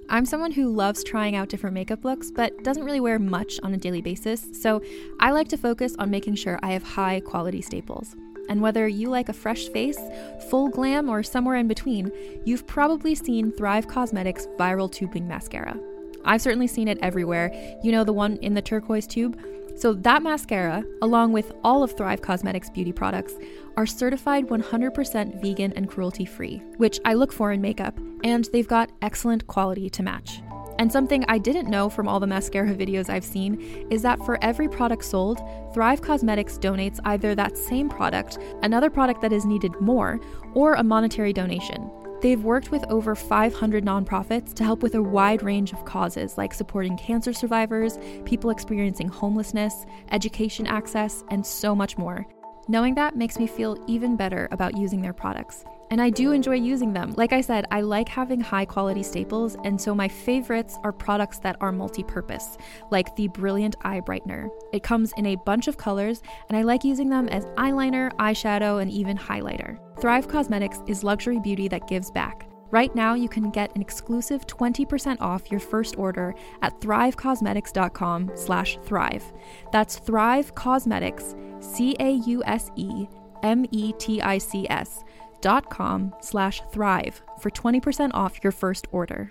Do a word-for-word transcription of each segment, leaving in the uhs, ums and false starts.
I'm someone who loves trying out different makeup looks, but doesn't really wear much on a daily basis, so I like to focus on making sure I have high quality staples. And whether you like a fresh face, full glam, or somewhere in between, you've probably seen Thrive Causemetics Viral Tubing Mascara. I've certainly seen it everywhere. You know, the one in the turquoise tube? So that mascara, along with all of Thrive Causemetics beauty products, are certified one hundred percent vegan and cruelty-free, which I look for in makeup, and they've got excellent quality to match. And something I didn't know from all the mascara videos I've seen is that for every product sold, Thrive Causemetics donates either that same product, another product that is needed more, or a monetary donation. They've worked with over five hundred nonprofits to help with a wide range of causes like supporting cancer survivors, people experiencing homelessness, education access, and so much more. Knowing that makes me feel even better about using their products. And I do enjoy using them. Like I said, I like having high quality staples, and so my favorites are products that are multi-purpose, like the Brilliant Eye Brightener. It comes in a bunch of colors, and I like using them as eyeliner, eyeshadow, and even highlighter. Thrive Causemetics is luxury beauty that gives back. Right now, you can get an exclusive twenty percent off your first order at thrivecausemetics.com slash thrive. That's Thrive Causemetics, C A U S E M E T I C S dot com slash thrive for twenty percent off your first order.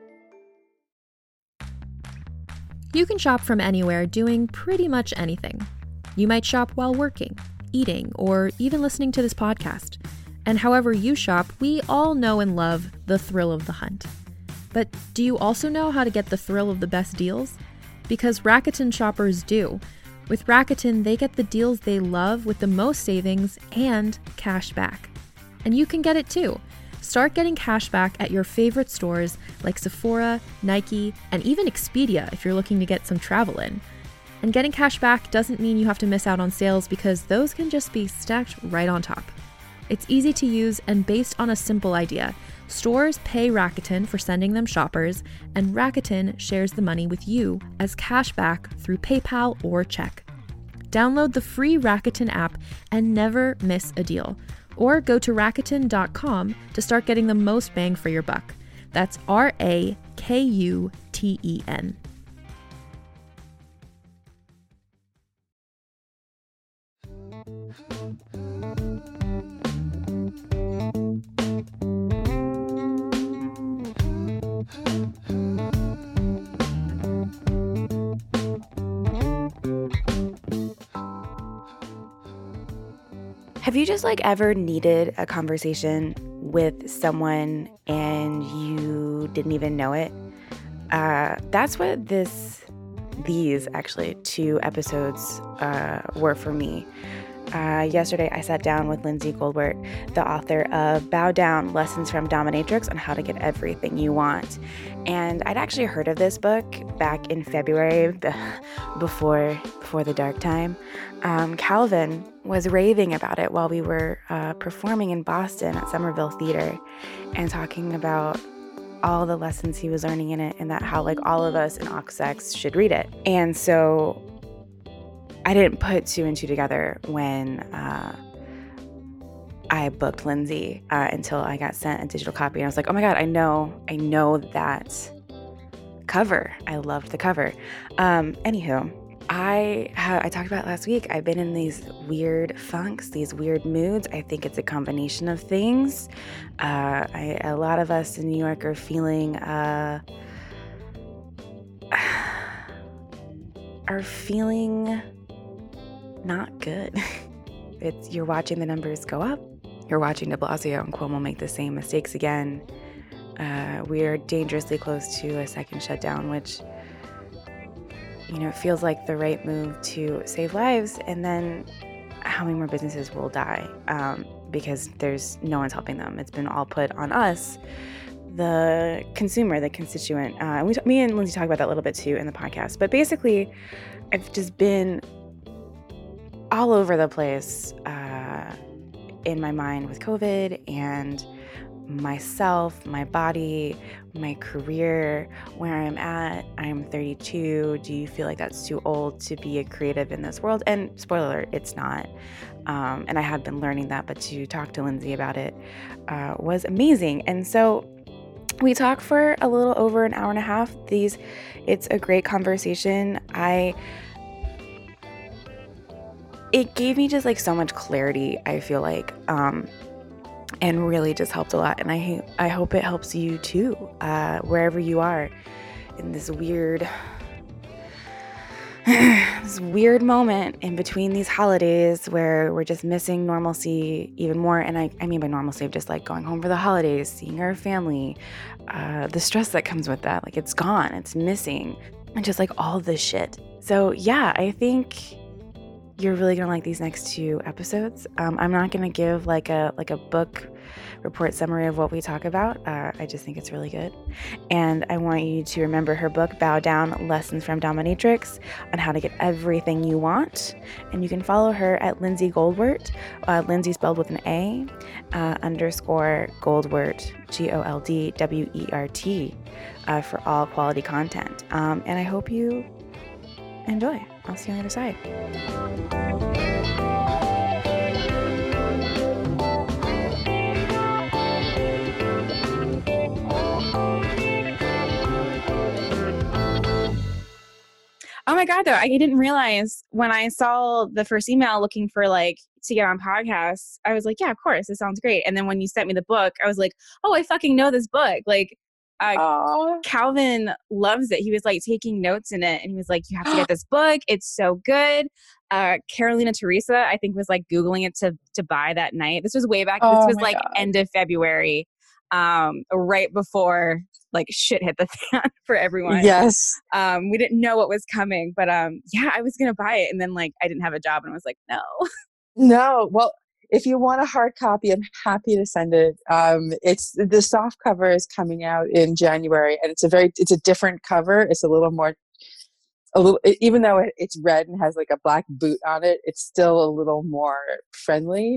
You can shop from anywhere doing pretty much anything. You might shop while working, eating, or even listening to this podcast. And however you shop, we all know and love the thrill of the hunt. But do you also know how to get the thrill of the best deals? Because Rakuten shoppers do. With Rakuten, they get the deals they love with the most savings and cash back. And you can get it too. Start getting cash back at your favorite stores like Sephora, Nike, and even Expedia if you're looking to get some travel in. And getting cash back doesn't mean you have to miss out on sales, because those can just be stacked right on top. It's easy to use and based on a simple idea. Stores pay Rakuten for sending them shoppers, and Rakuten shares the money with you as cash back through PayPal or check. Download the free Rakuten app and never miss a deal. Or go to Rakuten dot com to start getting the most bang for your buck. That's R A K U T E N. Have you just like ever needed a conversation with someone and you didn't even know it? Uh, that's what this, these actually two episodes uh, were for me. Uh, yesterday, I sat down with Lindsay Goldberg, the author of Bow Down, Lessons from Dominatrix on How to Get Everything You Want. And I'd actually heard of this book back in February, before before the dark time. Um, Calvin was raving about it while we were uh, performing in Boston at Somerville Theater, and talking about all the lessons he was learning in it, and that how like all of us in Aux Sex should read it. And so I didn't put two and two together when uh, I booked Lindsay uh, until I got sent a digital copy. And I was like, oh my God, I know, I know that cover. I loved the cover. Um, anywho, I ha- I talked about it last week. I've been in these weird funks, these weird moods. I think it's a combination of things. Uh, I, a lot of us in New York are feeling uh, are feeling not good. It's you're watching the numbers go up. You're watching de Blasio and Cuomo make the same mistakes again. Uh, we are dangerously close to a second shutdown, which, you know, it feels like the right move to save lives. And then how many more businesses will die um, because there's no one's helping them. It's been all put on us, the consumer, the constituent. Uh, and we, me and Lindsay talk about that a little bit too in the podcast. But basically, I've just been all over the place uh, in my mind with COVID and myself, my body, my career, where I'm at. I'm thirty-two. Do you feel like that's too old to be a creative in this world? And spoiler alert, it's not. Um, and I have been learning that, but to talk to Lindsay about it uh, was amazing. And so We talk for a little over an hour and a half. These, it's a great conversation. I, it gave me just like so much clarity, I feel like, um, and really just helped a lot. And I, I hope it helps you too, uh, wherever you are in this weird, this weird moment in between these holidays where we're just missing normalcy even more. And I, I mean by normalcy of just like going home for the holidays, seeing our family, uh, the stress that comes with that. Like it's gone, it's missing, and just like all this shit. So yeah, I think you're really gonna like these next two episodes. Um, I'm not gonna give like a like a book report summary of what we talk about. Uh, I just think it's really good. And I want you to remember her book, Bow Down, Lessons from Dominatrix, on how to get everything you want. And you can follow her at Lindsay Goldwert, uh, Lindsay spelled with an A, uh, underscore Goldwert, G O L D W E R T, uh, for all quality content. Um, and I hope you enjoy. I'll see you on the other side. Oh my God, though, I didn't realize when I saw the first email looking for like to get on podcasts, I was like, yeah, of course, this sounds great. And then when you sent me the book, I was like, oh, I fucking know this book. Like, uh, Calvin loves it. He was like taking notes in it and he was like, you have to get this book. It's so good. Uh, Carolina Teresa, I think, was like Googling it to to buy that night. This was way back. Oh this was like God. end of February, um, right before like shit hit the fan for everyone. Yes. Um, we didn't know what was coming, but um, yeah, I was gonna buy it, and then like I didn't have a job, and I was like, no. No. Well, if you want a hard copy, I'm happy to send it. Um, it's the soft cover is coming out in January, and it's a very it's a different cover. It's a little more, a little even though it, it's red and has like a black boot on it, it's still a little more friendly.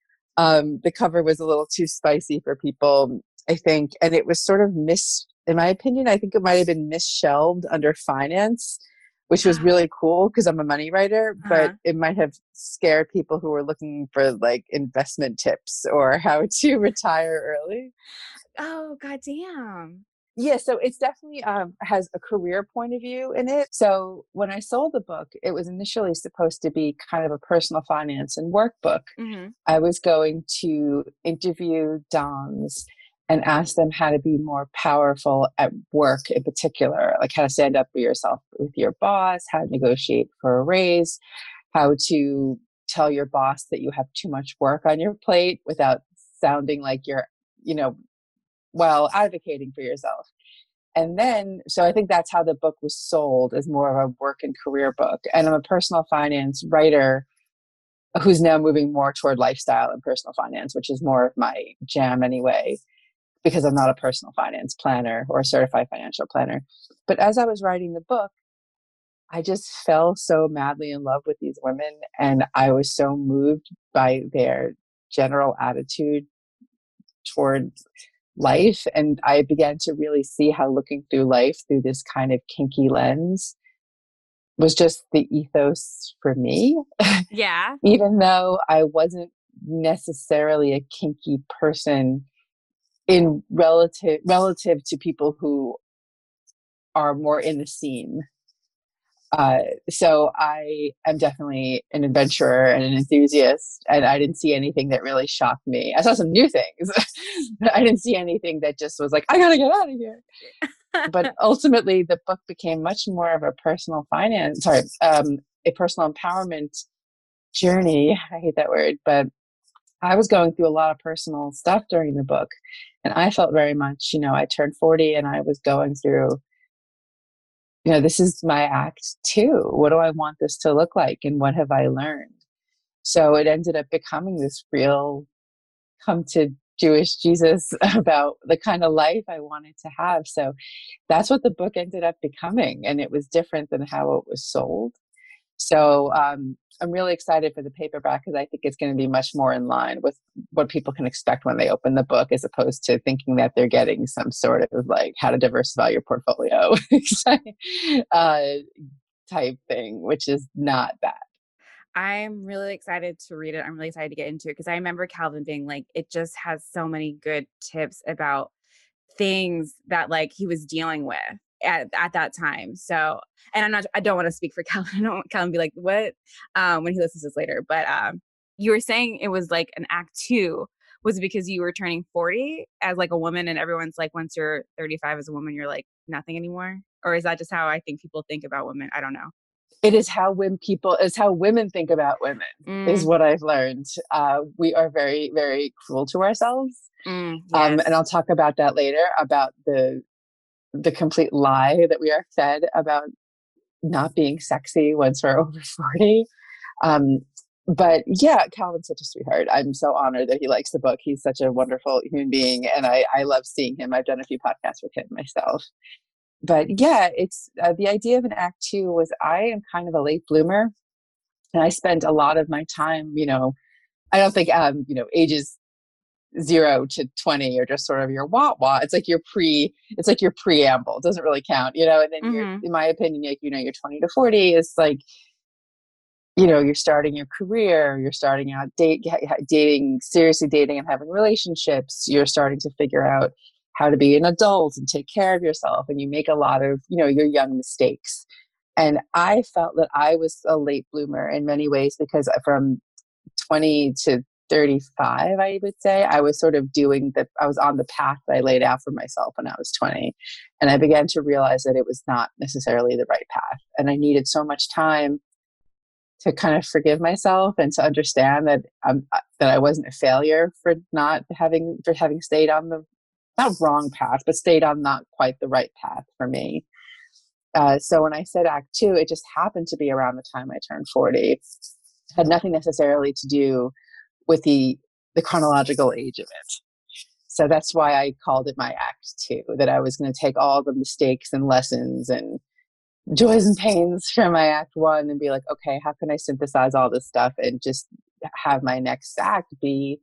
Um, the cover was a little too spicy for people, I think, and it was sort of mis. In my opinion, I think it might have been misshelved under finance, which was really cool because I'm a money writer, Uh-huh. but it might have scared people who were looking for like investment tips or how to retire early. Oh, goddamn. Yeah, so it's definitely um, has a career point of view in it. So when I sold the book, it was initially supposed to be kind of a personal finance and workbook. Mm-hmm. I was going to interview doms and ask them how to be more powerful at work in particular, like how to stand up for yourself with your boss, how to negotiate for a raise, how to tell your boss that you have too much work on your plate without sounding like you're, you know, well, advocating for yourself. And then, so I think that's how the book was sold, as more of a work and career book. And I'm a personal finance writer who's now moving more toward lifestyle and personal finance, which is more of my jam anyway, because I'm not a personal finance planner or a certified financial planner. But as I was writing the book, I just fell so madly in love with these women. And I was so moved by their general attitude toward life. And I began to really see how looking through life through this kind of kinky lens was just the ethos for me. Yeah. Even though I wasn't necessarily a kinky person in relative relative to people who are more in the scene. Uh, so I am definitely an adventurer and an enthusiast, and I didn't see anything that really shocked me. I saw some new things, but I didn't see anything that just was like, I gotta get out of here. But ultimately, the book became much more of a personal finance, sorry, um, a personal empowerment journey. I hate that word, but I was going through a lot of personal stuff during the book, and I felt very much, you know, I turned forty and I was going through, you know, this is my act too. What do I want this to look like? And what have I learned? So it ended up becoming this real come to Jewish Jesus about the kind of life I wanted to have. So that's what the book ended up becoming. And it was different than how it was sold. So um, I'm really excited for the paperback because I think it's going to be much more in line with what people can expect when they open the book, as opposed to thinking that they're getting some sort of like how to diversify your portfolio uh, type thing, which is not that. I'm really excited to read it. I'm really excited to get into it because I remember Calvin being like, it just has so many good tips about things that like he was dealing with at, at that time. So, and I'm not, I don't want to speak for Calvin. I don't want Calvin to be like, what, um, when he listens to this later, but, um, you were saying it was like an act two. Was it because you were turning forty as like a woman and everyone's like, once you're thirty-five as a woman, you're like nothing anymore? Or is that just how I think people think about women? I don't know. It is how when people, is how women think about women Mm. is what I've learned. Uh, we are very, very cruel to ourselves. Mm, yes. Um, and I'll talk about that later, about the, the complete lie that we are fed about not being sexy once we're over forty. Um, but yeah, Calvin's such a sweetheart. I'm so honored that he likes the book. He's such a wonderful human being, and I, I love seeing him. I've done a few podcasts with him myself. But yeah, it's uh, the idea of an act two was I am kind of a late bloomer, and I spent a lot of my time, you know, I don't think, um, you know, ages zero to twenty are just sort of your wah wah. It's like your pre, it's like your preamble. It doesn't really count, you know, and then Mhm. you're, in my opinion, like, you know, you're twenty to forty is like, you know, you're starting your career, you're starting out date, dating, seriously dating and having relationships. You're starting to figure out how to be an adult and take care of yourself. And you make a lot of, you know, your young mistakes. And I felt that I was a late bloomer in many ways because from twenty to thirty-five, I would say, I was sort of doing the, I was on the path that I laid out for myself when I was twenty. And I began to realize that it was not necessarily the right path. And I needed so much time to kind of forgive myself and to understand that um, that I wasn't a failure for not having, for having stayed on the, not wrong path, but stayed on not quite the right path for me. Uh, so when I said act two, it just happened to be around the time I turned forty. It had nothing necessarily to do with the, the chronological age of it. So that's why I called it my act two, that I was going to take all the mistakes and lessons and joys and pains from my act one and be like, okay, how can I synthesize all this stuff and just have my next act be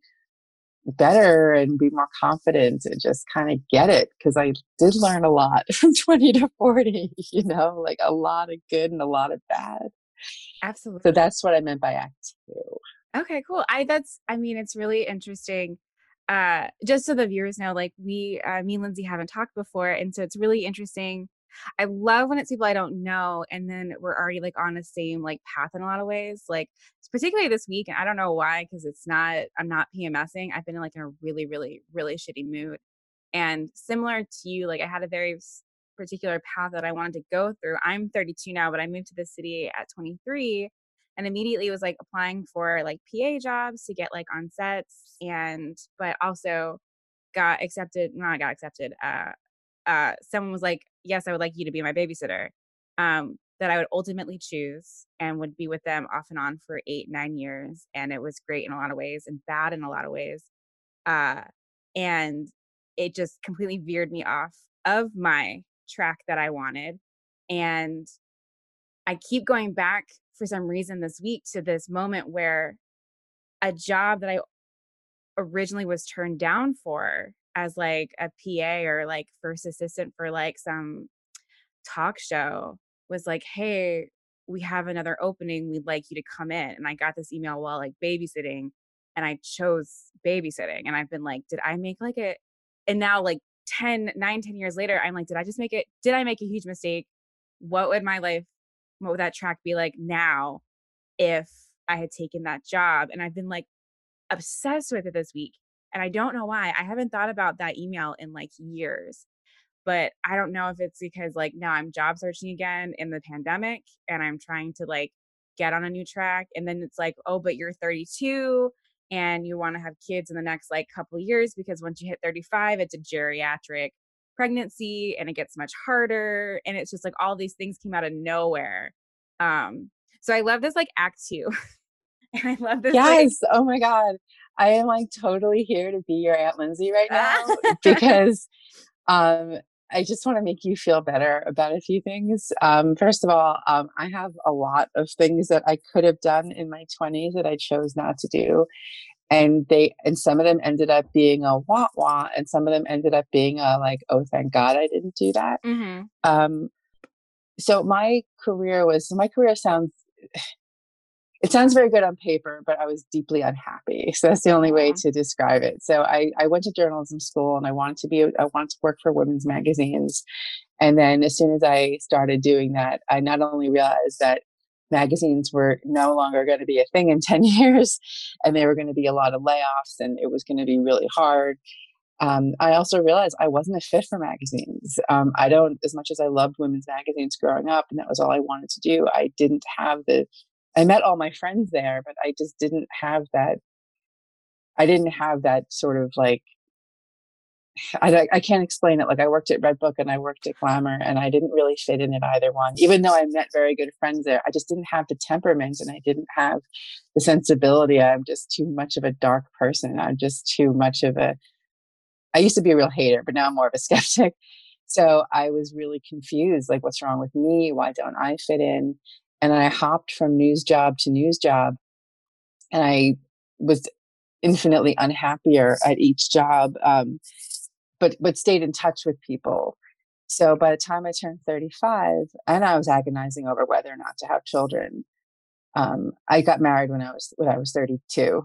better and be more confident and just kind of get it? Because I did learn a lot from twenty to forty, you know, like a lot of good and a lot of bad. Absolutely. So that's what I meant by act two. Okay, cool. I, that's, I mean, it's really interesting. Uh, just so the viewers know, like we, uh, me and Lindsay haven't talked before. And so it's really interesting. I love when it's people I don't know, and then we're already like on the same like path in a lot of ways. Like particularly this week, and I don't know why, because it's not, I'm not PMSing. I've been in like in a really, really, really shitty mood. And similar to you, like I had a very particular path that I wanted to go through. I'm thirty-two now, but I moved to the city at twenty-three, and immediately was like applying for like P A jobs to get like on sets, and but also got accepted. Not got accepted. Uh, uh, someone was like, yes, I would like you to be my babysitter, um, that I would ultimately choose and would be with them off and on for eight, nine years. And it was great in a lot of ways and bad in a lot of ways. Uh, and it just completely veered me off of my track that I wanted. And I keep going back for some reason this week to this moment where a job that I originally was turned down for as like a P A or like first assistant for like some talk show was like, hey, we have another opening. We'd like you to come in. And I got this email while like babysitting, and I chose babysitting. And I've been like, did I make like a, and now like ten, nine, ten years later, I'm like, did I just make it? Did I make a huge mistake? What would my life, what would that track be like now if I had taken that job? And I've been like obsessed with it this week. And I don't know why. I haven't thought about that email in like years, but I don't know if it's because like now I'm job searching again in the pandemic and I'm trying to like get on a new track. And then it's like, oh, but you're thirty-two and you want to have kids in the next like couple of years, because once you hit thirty-five, it's a geriatric pregnancy and it gets much harder. And it's just like all these things came out of nowhere. Um, so I love this like act two. And I love this. Yes. Like, oh my God. I am like totally here to be your Aunt Lindsay right now because um, I just want to make you feel better about a few things. Um, first of all, um, I have a lot of things that I could have done in my twenties that I chose not to do. And they, and some of them ended up being a wah wah, and some of them ended up being a like, oh, thank God I didn't do that. mm-hmm. Um, so my career was, my career sounds, it sounds very good on paper, but I was deeply unhappy. So that's the only way to describe it. So I, I went to journalism school and I wanted to be, I wanted to work for women's magazines. And then as soon as I started doing that, I not only realized that magazines were no longer going to be a thing in ten years, and there were going to be a lot of layoffs and it was going to be really hard. Um, I also realized I wasn't a fit for magazines. Um, I don't, as much as I loved women's magazines growing up, and that was all I wanted to do, I didn't have the, I met all my friends there, but I just didn't have that, I didn't have that sort of like, I, I can't explain it. Like I worked at Redbook and I worked at Glamour and I didn't really fit in at either one, even though I met very good friends there. I just didn't have the temperament and I didn't have the sensibility. I'm just too much of a dark person. I'm just too much of a, I used to be a real hater, but now I'm more of a skeptic. So I was really confused, like what's wrong with me? Why don't I fit in? And I hopped from news job to news job and I was infinitely unhappier at each job. Um, but but stayed in touch with people. So by the time I turned thirty-five, and I was agonizing over whether or not to have children, um, I got married when I was when I was thirty-two.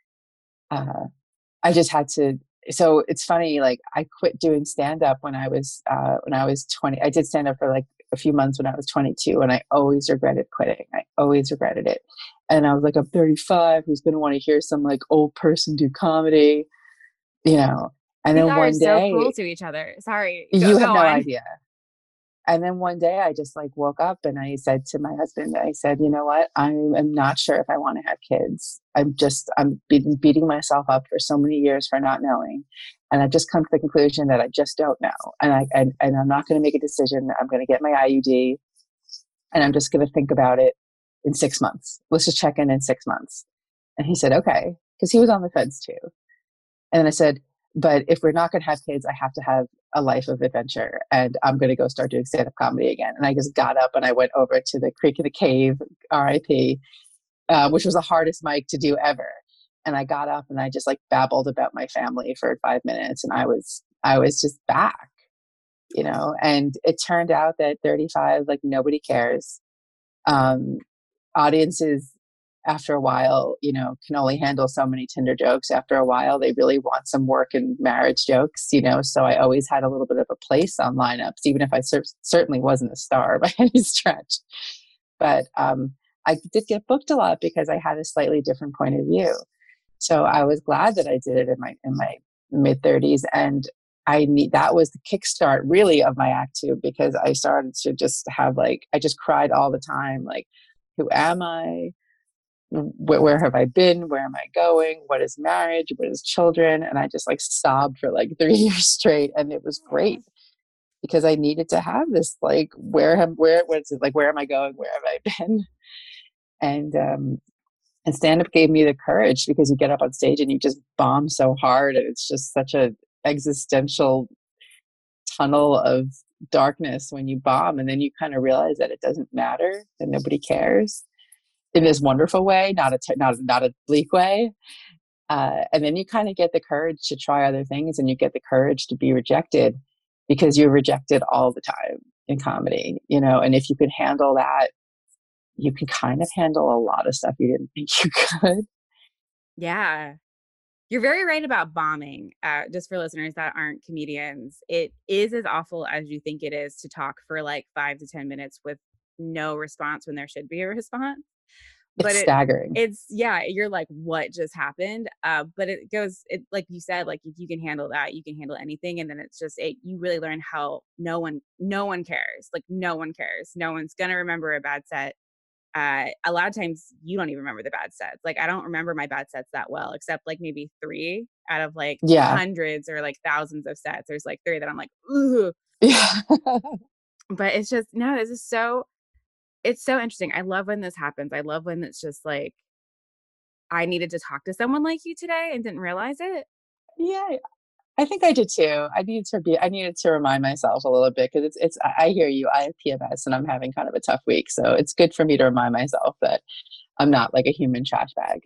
Uh, I just had to. So it's funny. Like I quit doing stand up when I was uh, when I was twenty. I did stand up for like a few months when I was twenty-two, and I always regretted quitting. I always regretted it. And I was like, I'm thirty-five. Who's going to want to hear some like old person do comedy? You know. And we then are one so day, cruel to each other. Sorry, you go, have go no on. idea. And then one day I just like woke up and I said to my husband, I said, you know what? I am not sure if I want to have kids. I'm just, I'm been beating myself up for so many years for not knowing. And I've just come to the conclusion that I just don't know. And I, and, and I'm not going to make a decision. I'm going to get my I U D and I'm just going to think about it in six months. Let's just check in in six months. And he said, okay. Cause he was on the fence too. And then I said, but if we're not going to have kids, I have to have a life of adventure and I'm going to go start doing stand-up comedy again. And I just got up and I went over to the Creek of the Cave, R I P, uh, which was the hardest mic to do ever. And I got up and I just like babbled about my family for five minutes and I was, I was just back, you know, and it turned out that thirty-five, like nobody cares. Um, audiences after a while, you know, can only handle so many Tinder jokes. After a while, they really want some work and marriage jokes, you know. So I always had a little bit of a place on lineups, even if I cer- certainly wasn't a star by any stretch. But um, I did get booked a lot because I had a slightly different point of view. So I was glad that I did it in my in my mid thirties, and I need that was the kickstart really of my act too, because I started to just have like I just cried all the time, like, who am I? Where, where have I been? Where am I going? What is marriage? What is children? And I just like sobbed for like three years straight. And it was great because I needed to have this, like, where am, where, what's it like, where am I going? Where have I been? And, um, and stand up gave me the courage because you get up on stage and you just bomb so hard. And it's just such a existential tunnel of darkness when you bomb. And then you kind of realize that it doesn't matter and nobody cares. In this wonderful way, not a t- not not a bleak way, uh, and then you kind of get the courage to try other things, and you get the courage to be rejected because you're rejected all the time in comedy, you know. And if you can handle that, you can kind of handle a lot of stuff you didn't think you could. Yeah, you're very right about bombing. Uh, just for listeners that aren't comedians, it is as awful as you think it is to talk for like five to ten minutes with no response when there should be a response. It's but it, staggering. It's yeah, you're like, what just happened? Uh, but it goes, it like you said, like if you can handle that, you can handle anything. And then it's just, it, you really learn how no one, no one cares. Like no one cares. No one's gonna remember a bad set. Uh, a lot of times you don't even remember the bad sets. Like I don't remember my bad sets that well, except like maybe three out of like yeah. hundreds or like thousands of sets. There's like three that I'm like, ooh. Yeah. But it's just no, this is so. It's so interesting. I love when this happens. I love when it's just like, I needed to talk to someone like you today and didn't realize it. Yeah, I think I did too. I needed to be, I needed to remind myself a little bit because it's, it's, I hear you. I have P M S and I'm having kind of a tough week. So it's good for me to remind myself that I'm not like a human trash bag.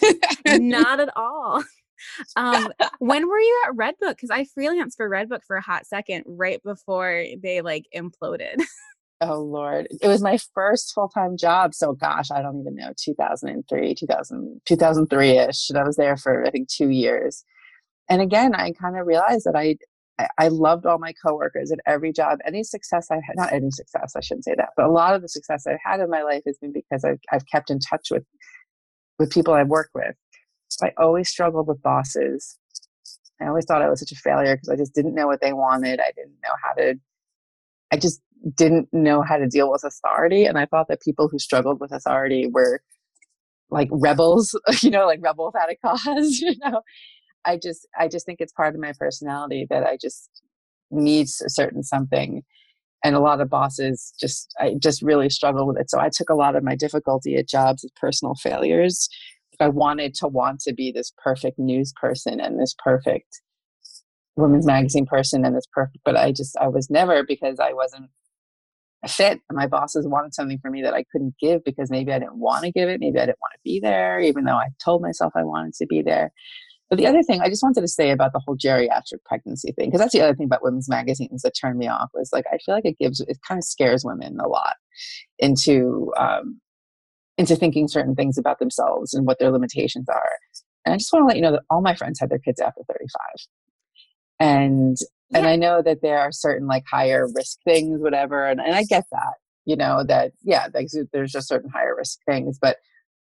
Not at all. Um, when were you at Redbook? Because I freelanced for Redbook for a hot second right before they like imploded. Oh Lord. It was my first full-time job. So gosh, I don't even know, two thousand three, two thousand, two thousand three-ish. And I was there for I think two years. And again, I kind of realized that I I I loved all my coworkers at every job. Any success I had, not any success, I shouldn't say that, but a lot of the success I've had in my life has been because I've I've kept in touch with with people I've worked with. So I always struggled with bosses. I always thought I was such a failure because I just didn't know what they wanted. I didn't know how to I just didn't know how to deal with authority. And I thought that people who struggled with authority were like rebels, you know, like rebel without a cause, you know. I just, I just think it's part of my personality that I just need a certain something. And a lot of bosses just, I just really struggle with it. So I took a lot of my difficulty at jobs as personal failures. I wanted to want to be this perfect news person and this perfect women's magazine person and this perfect, but I just, I was never, because I wasn't a fit. And my bosses wanted something from me that I couldn't give because maybe I didn't want to give it. Maybe I didn't want to be there, even though I told myself I wanted to be there. But the other thing I just wanted to say about the whole geriatric pregnancy thing, because that's the other thing about women's magazines that turned me off, was like, I feel like it gives, it kind of scares women a lot into, um, into thinking certain things about themselves and what their limitations are. And I just want to let you know that all my friends had their kids after thirty-five. And, yeah. and I know that there are certain like higher risk things, whatever. And, and I get that, you know, that, yeah, there's, there's just certain higher risk things, but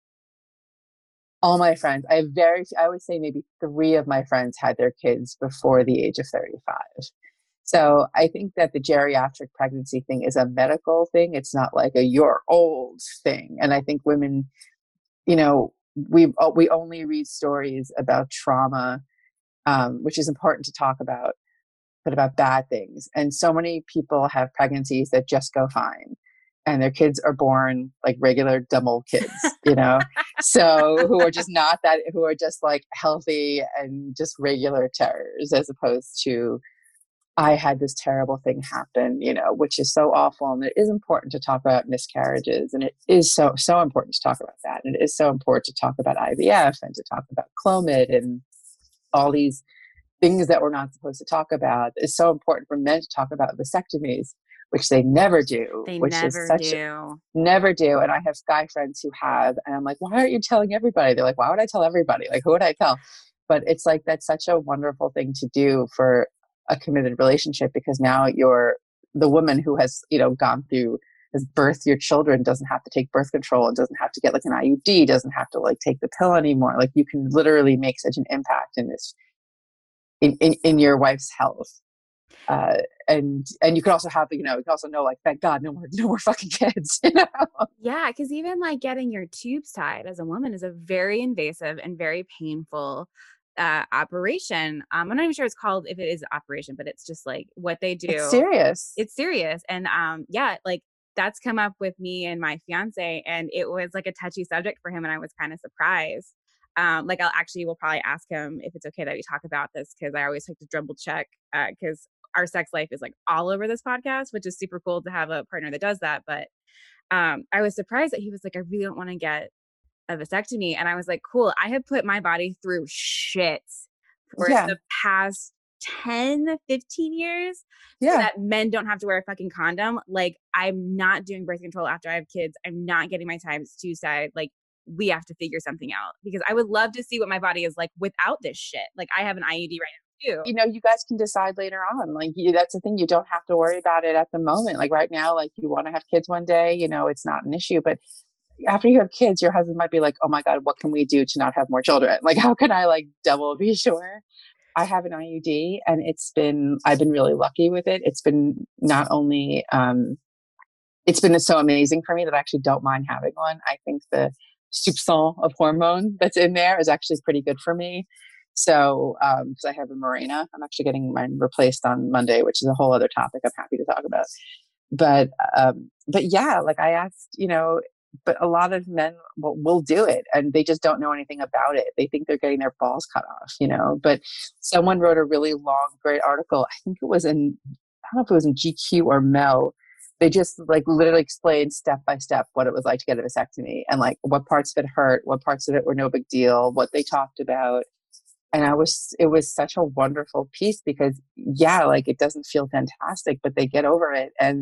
all my friends, I have very, I would say maybe three of my friends had their kids before the age of thirty-five. So I think that the geriatric pregnancy thing is a medical thing. It's not like a you're old thing. And I think women, you know, we we only read stories about trauma, um, which is important to talk about, but about bad things. And so many people have pregnancies that just go fine. And their kids are born like regular dumb old kids, you know, so who are just not that, who are just like healthy and just regular terrors, as opposed to, I had this terrible thing happen, you know, which is so awful. And it is important to talk about miscarriages. And it is so, so important to talk about that. And it is so important to talk about I V F and to talk about Clomid and all these things that we're not supposed to talk about. It's so important for men to talk about vasectomies, which they never do. They which never is such do. A, never do. And I have guy friends who have, and I'm like, why aren't you telling everybody? They're like, why would I tell everybody? Like, who would I tell? But it's like, that's such a wonderful thing to do for a committed relationship, because now you're the woman who has, you know, gone through, has birthed your children, doesn't have to take birth control and doesn't have to get like an I U D, doesn't have to like take the pill anymore. Like you can literally make such an impact in this, in, in, in your wife's health. Uh, and, and you can also have, you know, you can also know, like, thank God, no more, no more fucking kids, you know? Yeah. Cause even like getting your tubes tied as a woman is a very invasive and very painful uh, operation. Um, I'm not even sure it's called, if it is an operation, but it's just like what they do. It's serious. It's serious. And um, yeah, like that's come up with me and my fiance, and it was like a touchy subject for him. And I was kind of surprised. Um, like I'll actually, will probably ask him if it's okay that we talk about this, because I always like to double check, because uh, our sex life is like all over this podcast, which is super cool to have a partner that does that. But um, I was surprised that he was like, I really don't want to get a vasectomy. And I was like, cool. I have put my body through shit for yeah. the past ten, fifteen years. Yeah. So that men don't have to wear a fucking condom. Like, I'm not doing birth control after I have kids. I'm not getting my times two side. Like, we have to figure something out, because I would love to see what my body is like without this shit. Like, I have an I U D right now too. You know, you guys can decide later on. Like, you, that's the thing. You don't have to worry about it at the moment. Like right now, like you want to have kids one day, you know, it's not an issue. But after you have kids, your husband might be like, oh my God, what can we do to not have more children? Like, how can I like double be sure? I have an I U D, and it's been, I've been really lucky with it. It's been not only, um, it's been so amazing for me that I actually don't mind having one. I think the soupçon of hormone that's in there is actually pretty good for me. So, um, cause I have a Mirena, I'm actually getting mine replaced on Monday, which is a whole other topic I'm happy to talk about. But, um, but yeah, like I asked, you know, but a lot of men will, will do it, and they just don't know anything about it. They think they're getting their balls cut off, you know, but someone wrote a really long, great article. I think it was in, I don't know if it was in G Q or Mel. They just like literally explained step by step what it was like to get a vasectomy, and like what parts of it hurt, what parts of it were no big deal, what they talked about. And I was, it was such a wonderful piece, because yeah, like it doesn't feel fantastic, but they get over it. And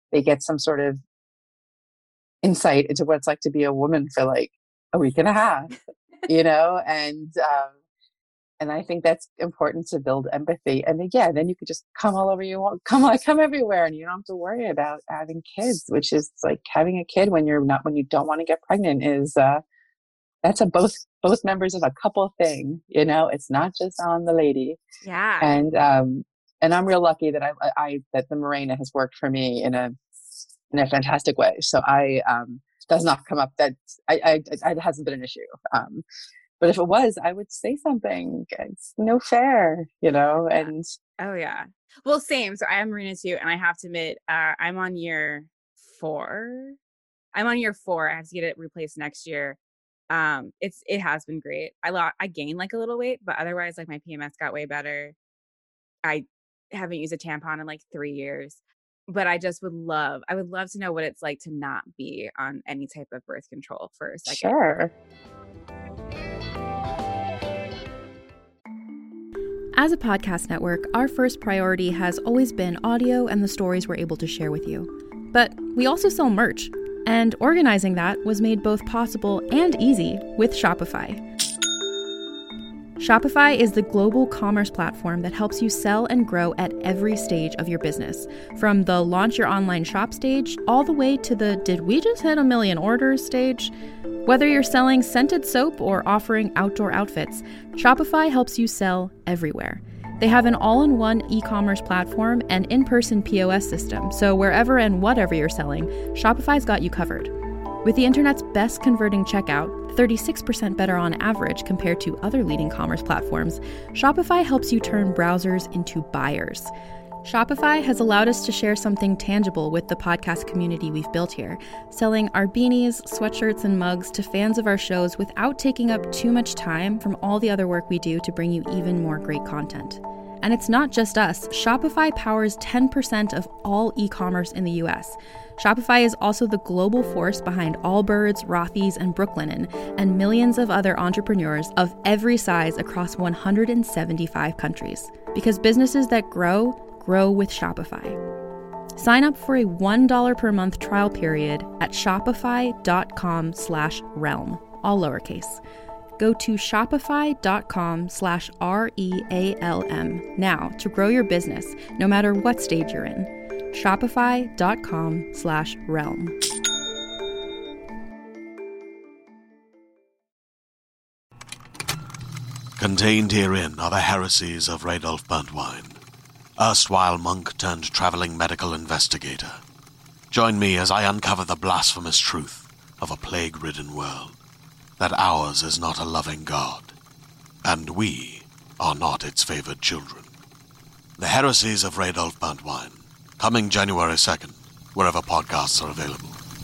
they get some sort of insight into what it's like to be a woman for like a week and a half, you know, and um, and I think that's important to build empathy. And then, yeah, then you could just come all over you want, come like come everywhere, and you don't have to worry about having kids, which is like having a kid when you're not when you don't want to get pregnant is uh, that's a both both members of a couple thing, you know. It's not just on the lady. Yeah. And um, and I'm real lucky that I, I that the Mirena has worked for me in a in a fantastic way. So I um, does not come up that I, I, I it hasn't been an issue. Um, but if it was, I would say something. It's no fair, you know. And oh yeah, well, same. So I am Mirena too, and I have to admit, uh, I'm on year four. I'm on year four. I have to get it replaced next year. Um, it's it has been great. I lo- I gained like a little weight, but otherwise, like my P M S got way better. I haven't used a tampon in like three years. But I just would love, I would love to know what it's like to not be on any type of birth control for a second. Sure. As a podcast network, our first priority has always been audio and the stories we're able to share with you. But we also sell merch, and organizing that was made both possible and easy with Shopify. Shopify is the global commerce platform that helps you sell and grow at every stage of your business, from the launch your online shop stage all the way to the did we just hit a million orders stage. Whether you're selling scented soap or offering outdoor outfits, Shopify helps you sell everywhere. They have an all-in-one e-commerce platform and in-person P O S system, so wherever and whatever you're selling, Shopify's got you covered. With the internet's best converting checkout, thirty-six percent better on average compared to other leading commerce platforms, Shopify helps you turn browsers into buyers. Shopify has allowed us to share something tangible with the podcast community we've built here, selling our beanies, sweatshirts, and mugs to fans of our shows without taking up too much time from all the other work we do to bring you even more great content. And it's not just us. Shopify powers ten percent of all e-commerce in the U S. Shopify is also the global force behind Allbirds, Rothy's, and Brooklinen, and millions of other entrepreneurs of every size across one hundred seventy-five countries. Because businesses that grow, grow with Shopify. Sign up for a one dollar per month trial period at shopify.com slash realm, all lowercase. Go to shopify.com slash R-E-A-L-M now to grow your business, no matter what stage you're in. Shopify.com slash realm. Contained herein are the heresies of Radolf Burntwine, erstwhile monk turned traveling medical investigator. Join me as I uncover the blasphemous truth of a plague-ridden world, that ours is not a loving God, and we are not its favored children. The Heresies of Radolf Burntwine, coming January second, wherever podcasts are available.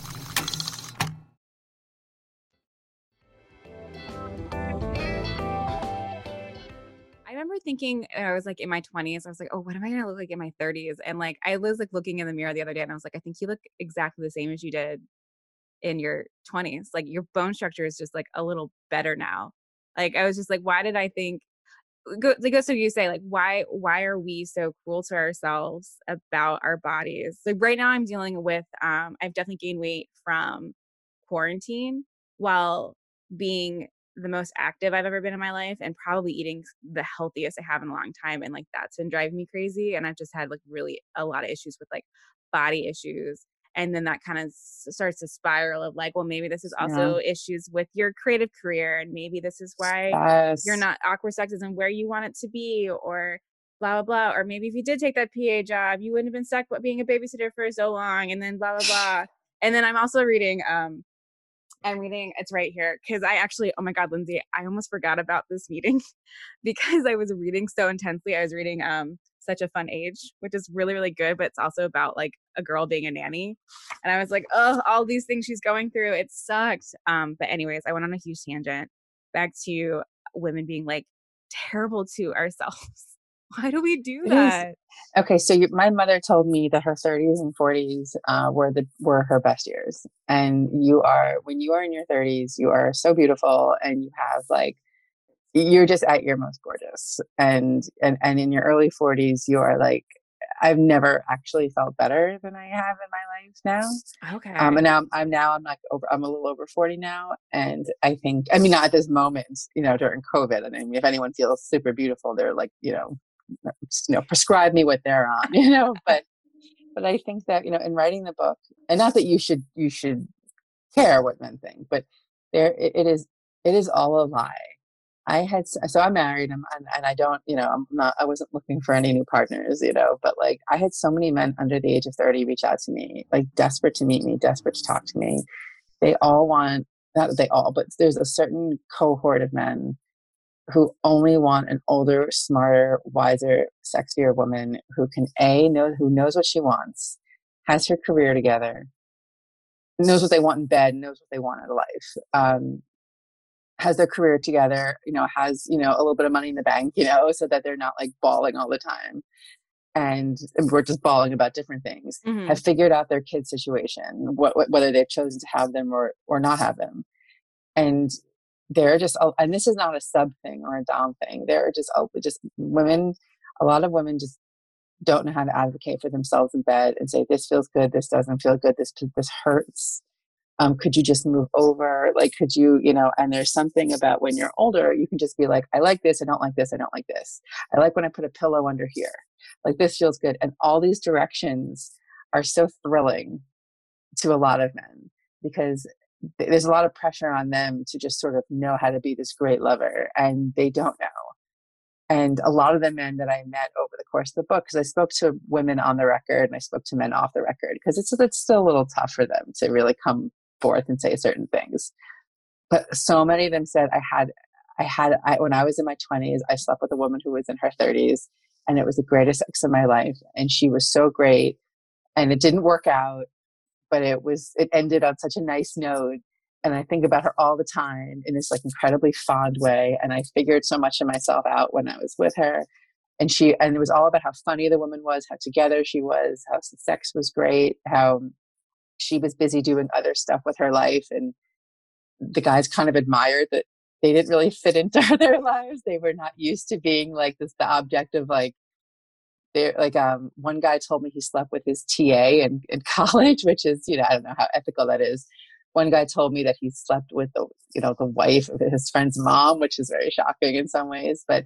I remember thinking, I was like in my twenties, I was like, oh, what am I going to look like in my thirties? And like, I was like looking in the mirror the other day and I was like, I think you look exactly the same as you did in your twenties. Like your bone structure is just like a little better now. Like I was just like, why did I think go like so you say like why why are we so cruel to ourselves about our bodies? Like right now I'm dealing with um I've definitely gained weight from quarantine while being the most active I've ever been in my life and probably eating the healthiest I have in a long time, and like that's been driving me crazy. And I've just had like really a lot of issues with like body issues. And then that kind of s- starts to spiral of like, well, maybe this is also Yeah. issues with your creative career. And maybe this is why Yes. you're not awkward sex isn't where you want it to be, or blah, blah, blah. Or maybe if you did take that P A job, you wouldn't have been stuck being a babysitter for so long, and then blah, blah, blah. And then I'm also reading, um, I'm reading, it's right here. Cause I actually, oh my God, Lindsay, I almost forgot about this meeting because I was reading so intensely. I was reading, um, Such a Fun Age, which is really, really good, but it's also about like a girl being a nanny. And I was like, oh, all these things she's going through, it sucks. Um, but anyways, I went on a huge tangent back to women being like terrible to ourselves. Why do we do It is. that? Okay, so you, my mother told me that her thirties and forties uh, were the were her best years, and you are when you are in your thirties, you are so beautiful, and you have like you're just at your most gorgeous, and and and in your early forties, you are like I've never actually felt better than I have in my life now. Okay. Um, and now I'm, I'm now I'm like over, I'm a little over forty now. And I think, I mean, not at this moment, you know, during COVID. I mean, if anyone feels super beautiful, they're like, you know, you know, prescribe me what they're on, you know, but, but I think that, you know, in writing the book, and not that you should, you should care what men think, but there, it, it is, it is all a lie. I had, so I'm married and, and I don't, you know, I'm not, I wasn't looking for any new partners, you know, but like I had so many men under the age of thirty reach out to me, like desperate to meet me, desperate to talk to me. They all want, not that they all, but there's a certain cohort of men who only want an older, smarter, wiser, sexier woman who can A, know, who knows what she wants, has her career together, knows what they want in bed, knows what they want out of life, um, has their career together, you know, has, you know, a little bit of money in the bank, you know, so that they're not like bawling all the time. And we're just bawling about different things, Mm-hmm. have figured out their kid situation, what, what, whether they've chosen to have them or, or not have them. And they're just, and this is not a sub thing or a dom thing. They're just, just women, a lot of women just don't know how to advocate for themselves in bed and say, this feels good, this doesn't feel good, this, this hurts. Um, could you just move over? Like, could you, you know, and there's something about when you're older, you can just be like, I like this, I don't like this, I don't like this. I like when I put a pillow under here. Like, this feels good. And all these directions are so thrilling to a lot of men because there's a lot of pressure on them to just sort of know how to be this great lover, and they don't know. And a lot of the men that I met over the course of the book, because I spoke to women on the record and I spoke to men off the record, because it's, it's still a little tough for them to really come forth and say certain things. But so many of them said, I had, I had, I, when I was in my twenties, I slept with a woman who was in her thirties, and it was the greatest sex of my life. And she was so great, and it didn't work out, but it was, it ended on such a nice note. And I think about her all the time in this like incredibly fond way. And I figured so much of myself out when I was with her. And she, and it was all about how funny the woman was, how together she was, how the sex was great, how she was busy doing other stuff with her life. And the guys kind of admired that they didn't really fit into their lives. They were not used to being like this, the object of like, they're like, um, one guy told me he slept with his T A in, in college, which is, you know, I don't know how ethical that is. One guy told me that he slept with the, you know, the wife of his friend's mom, which is very shocking in some ways, but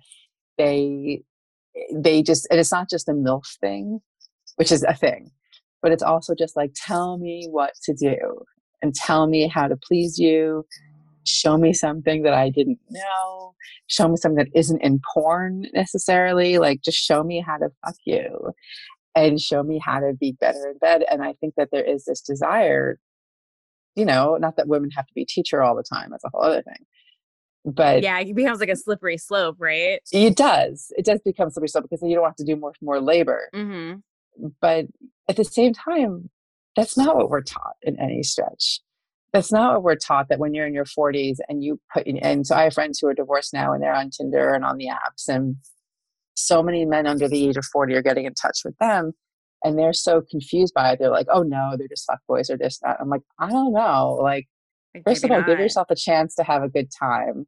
they, they just, and it's not just a MILF thing, which is a thing, but it's also just like, tell me what to do and tell me how to please you. Show me something that I didn't know. Show me something that isn't in porn necessarily. Like, just show me how to fuck you and show me how to be better in bed. And I think that there is this desire, you know, not that women have to be teacher all the time. That's a whole other thing. But yeah, it becomes like a slippery slope, right? It does. It does become slippery slope because then you don't have to do more, more labor. Mm-hmm. But at the same time, that's not what we're taught in any stretch. That's not what we're taught, that when you're in your forties and you put, and so I have friends who are divorced now and they're on Tinder and on the apps, and so many men under the age of forty are getting in touch with them and they're so confused by it. They're like, oh no, they're just fuckboys or this, that. I'm like, I don't know. Like, Like, first of all, maybe give not. yourself a chance to have a good time.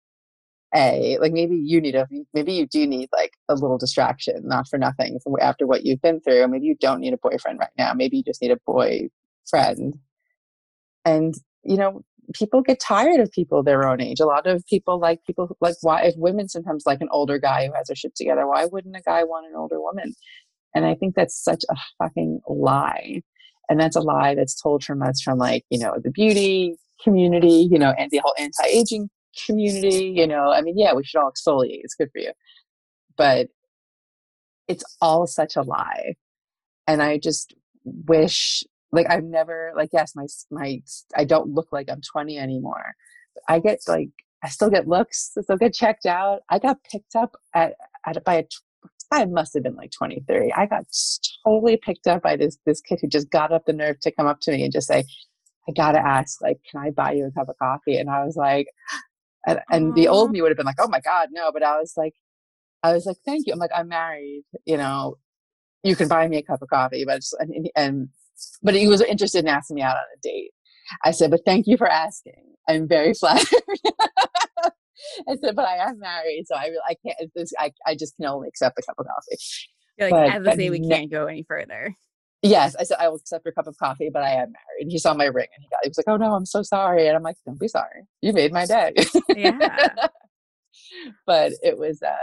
A, like maybe you need a, maybe you do need like a little distraction, not for nothing, from after what you've been through. Maybe you don't need a boyfriend right now. Maybe you just need a boy friend. And, you know, people get tired of people their own age. A lot of people like people like, why, if women sometimes like an older guy who has their shit together, why wouldn't a guy want an older woman? And I think that's such a fucking lie. And that's a lie that's told from us from like, you know, the beauty community, you know, and the whole anti-aging community, you know. I mean, yeah, we should all exfoliate. It's good for you. But it's all such a lie. And I just wish, like, I've never, like, yes, my, my, I don't look like I'm twenty anymore. I get like, I still get looks, I still get checked out. I got picked up at, at by a, I must have been like twenty-three. I got totally picked up by this, this kid who just got up the nerve to come up to me and just say, I gotta ask, like, can I buy you a cup of coffee? And I was like, and, and the old me would have been like, oh my God, no. But I was like, I was like, thank you. I'm like, I'm married, you know, you can buy me a cup of coffee. But, and, and, but he was interested in asking me out on a date. I said, but thank you for asking. I'm very flattered. I said, but I am married, so I really, I can't, this, I, I just can only accept a cup of coffee. You're like, but, as I but say, we ne- can't go any further. yes, I said, I will accept your cup of coffee, but I am married. He saw my ring and he got, he was like, oh no, I'm so sorry. And I'm like, don't be sorry. You made my day. Yeah. But it was, uh,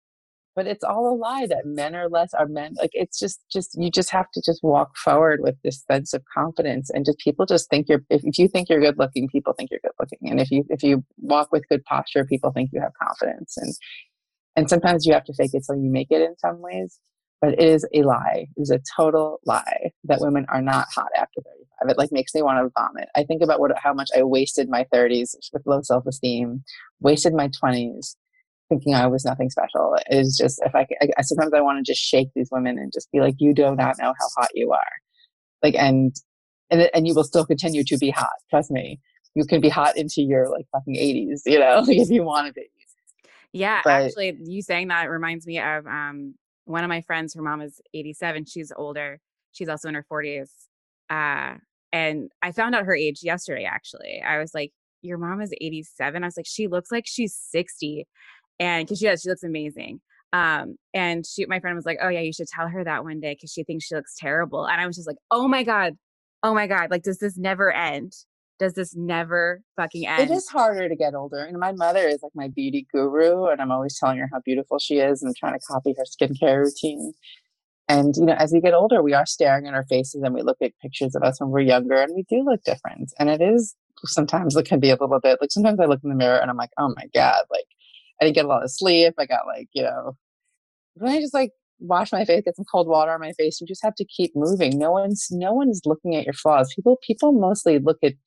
but it's all a lie that men are less, are men. Like, it's just, just, you just have to just walk forward with this sense of confidence, and just, people just think you're, if, if you think you're good looking, people think you're good looking. And if you, if you walk with good posture, people think you have confidence. And, and sometimes you have to fake it till you make it in some ways. But it is a lie. It is a total lie that women are not hot after thirty-five. It like makes me want to vomit. I think about what, how much I wasted my thirties with low self-esteem, wasted my twenties thinking I was nothing special. It is just, if I, I sometimes I want to just shake these women and just be like, you do not know how hot you are. Like, and, and, and you will still continue to be hot. Trust me. You can be hot into your like fucking eighties, you know, like if you want to be. Yeah. But, actually, you saying that reminds me of, um, one of my friends, her mom is eighty-seven. She's older. She's also in her forties. Uh, and I found out her age yesterday, actually. I was like, your mom is eighty-seven. I was like, she looks like she's sixty. And cause she does, she looks amazing. Um, and she, my friend was like, oh yeah, you should tell her that one day, cause she thinks she looks terrible. And I was just like, oh my God, oh my God. Like, does this never end? Does this never fucking end? it is harder to get older. And my mother is like my beauty guru, and I'm always telling her how beautiful she is and trying to copy her skincare routine. And, you know, as we get older, we are staring at our faces and we look at pictures of us when we're younger, and we do look different. And it is sometimes, it can be a little bit like, sometimes I look in the mirror and I'm like, oh my God, like I didn't get a lot of sleep. I got like, you know, when I just like wash my face, get some cold water on my face, you just have to keep moving. No one's, no one's looking at your flaws. People, people mostly look at,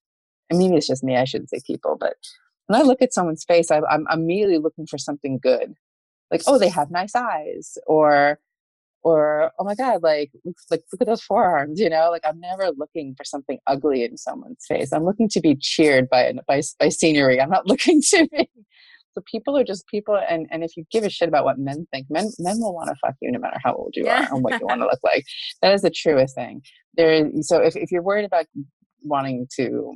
I mean, it's just me. I shouldn't say people, but when I look at someone's face, I, I'm immediately looking for something good. Like, oh, they have nice eyes, or, or, oh my God, like, like, look at those forearms, you know, like I'm never looking for something ugly in someone's face. I'm looking to be cheered by, by, by scenery. I'm not looking to be. So people are just people. And, and if you give a shit about what men think, men, men will want to fuck you no matter how old you are and what you want to look like. That is the truest thing there. So if, if you're worried about wanting to